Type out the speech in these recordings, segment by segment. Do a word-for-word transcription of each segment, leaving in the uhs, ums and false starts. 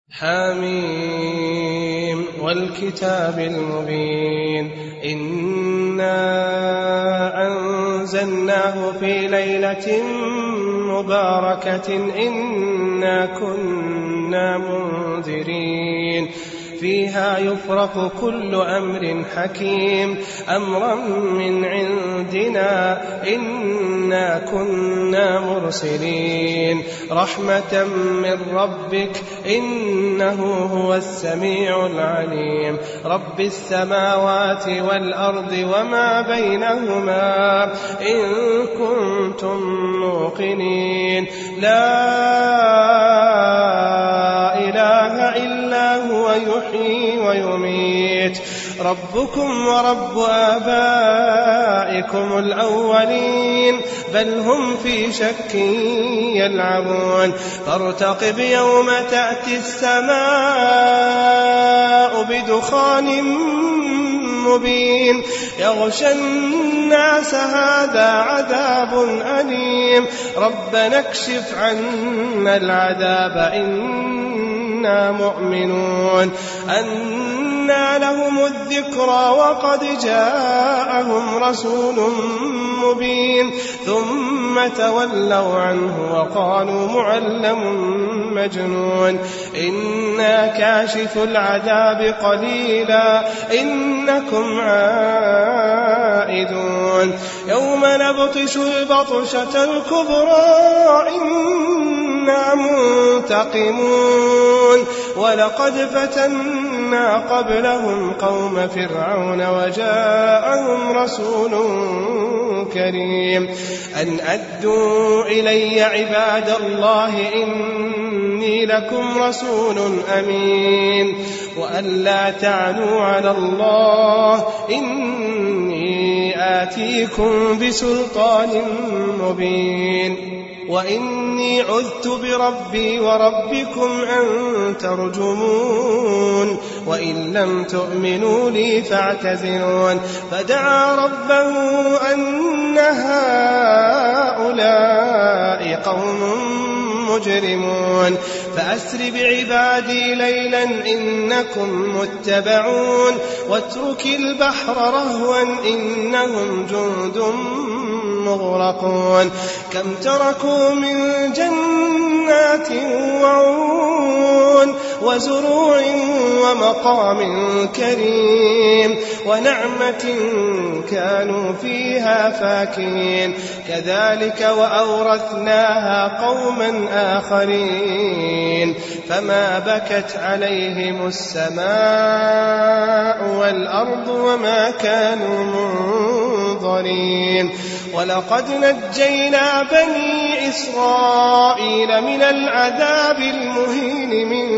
حميم والكتاب المبين إنا أنزلناه في ليلة مباركة إنا كنا منذرين فيها يفرق كل أمر حكيم أمرا من عندنا إنا كنا مرسلين رحمة من ربك إنه هو السميع العليم رب السماوات والأرض وما بينهما إن كنتم موقنين لا إله إلا هو يحيي ويميت ربكم ورب آبائكم الأولين بل هم في شك يلعبون فارتقب يوم تأتي السماء بدخان مبين يغشى الناس هذا عذاب أليم ربنا اكشف عنا العذاب إنا مؤمنون أنى لهم الذكرى وقد جاءهم رسول مبين ثم تولوا عنه وقالوا معلم مجنون إنا كاشف العذاب قليلا إنكم عائدون يوم نبطش البطشة الكبرى إنا منتقمون ولقد فتنا قبلهم قوم فرعون وجاءهم رسول كريم أن أدوا إلي عباد الله إني لكم رسول أمين وأن لا تعلوا على الله إني آتيكم بسلطان مبين وإني عذت بربي وربكم أن ترجمون وإن لم تؤمنوا لي فاعتذرون فدعا ربه أن هؤلاء قوم مجرمون فأسر بعبادي ليلا إنكم متبعون واترك البحر رهوا إنهم جند مغرقون كم تركوا من جنات وعيون وزروع ومقام كريم ونعمة كانوا فيها فاكهين كذلك وأورثناها قوما آخرين فما بكت عليهم السماء والأرض وما كانوا منظرين ولقد نجينا بني إسرائيل من العذاب المهين من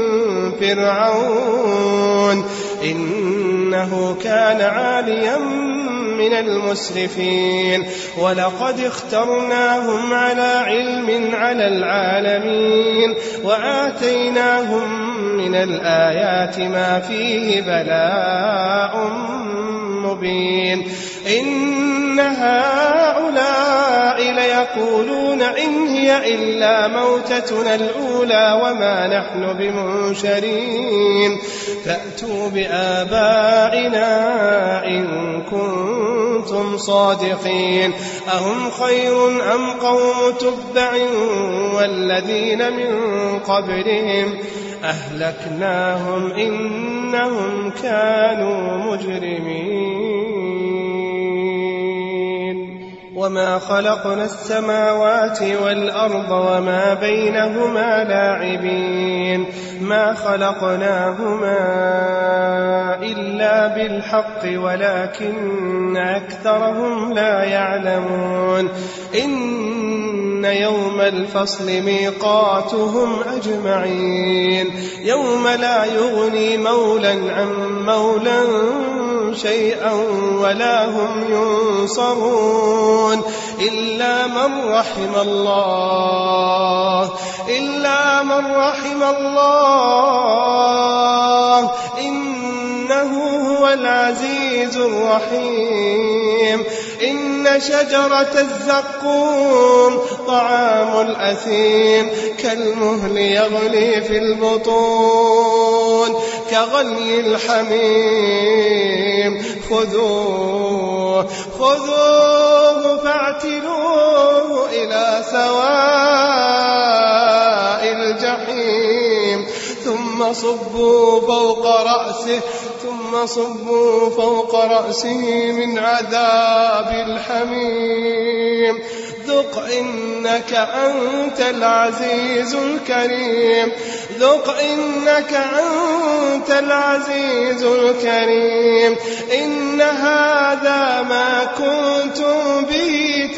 فرعون إنه كان عاليا من المسرفين ولقد اخترناهم على علم على العالمين وآتيناهم من الآيات ما فيه بلاء مبين إن هؤلاء ليقولون إن هي إلا موتتنا الأولى وما نحن بمنشرين فأتوا بآبائنا إن كنتم صادقين أهم خير أم قوم تبع والذين من قبلهم أهلكناهم إنهم كانوا مجرمين وما خلقنا السماوات والأرض وما بينهما لاعبين ما خلقناهما إلا بالحق ولكن أكثرهم لا يعلمون إن يوم الفصل ميقاتهم أجمعين يوم لا يغني مولا عن مولا شيئا ولا هم ينصرون إلا من رحم الله إلا من رحم الله إنه هو العزيز الرحيم إن شجرة الزقوم طعام الأثيم كالمهل يغلي في البطون كغلي الحميم خذوه خذوه فاعتلوه إلى سواء الجحيم ثم صبوا فوق رأسه ثم صبوا فوق رأسه من عذاب الحميم ذق إنك أنت العزيز الكريم ذق إنك أنت العزيز الكريم إن هذا ما كنتم به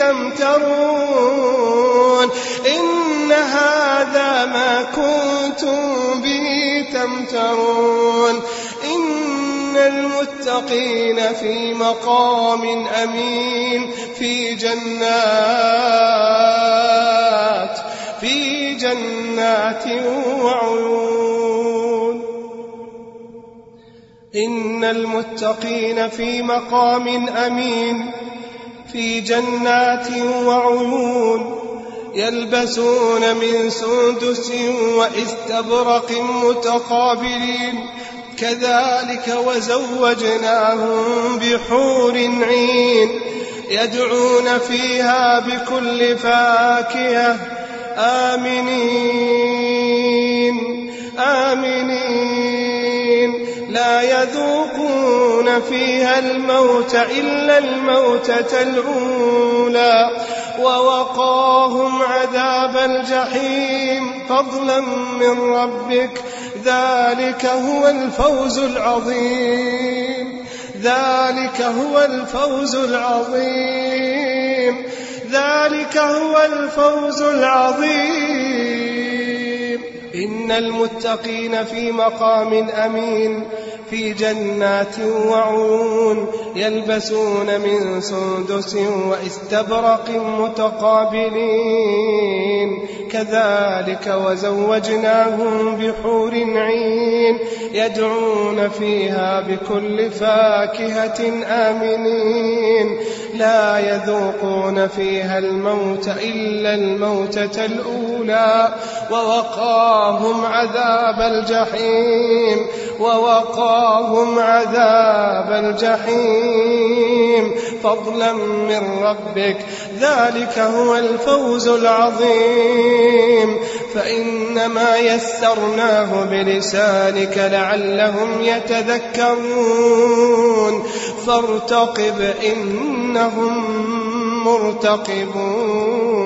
تمترون إن هذا ما كنتم به تمترون إن المتقين في مقام أمين في جنات في جنات وعيون إن المتقين في مقام أمين في جنات وعيون يلبسون من سندس واستبرق متقابلين كذلك وزوجناهم بحور عين يدعون فيها بكل فاكهة آمنين آمنين لا يذوقون فيها الموت إلا الموتة الأولى ووقاهم عذاب الجحيم فضلا من ربك ذلك هو الفوز العظيم ذلك هو الفوز العظيم ذلك هو الفوز العظيم إن المتقين في مقام أمين في جنات وعيون يلبسون من سندس واستبرق متقابلين كذلك وزوجناهم بحور عين يدعون فيها بكل فاكهة آمنين لا يذوقون فيها الموت إلا الموتة الأولى ووقاهم عذاب الجحيم ووقاهم عذاب الجحيم فضلا من ربك ذلك هو الفوز العظيم فإنما يسرناه بلسانك لعلهم يتذكرون فارتقب إنهم مرتقبون.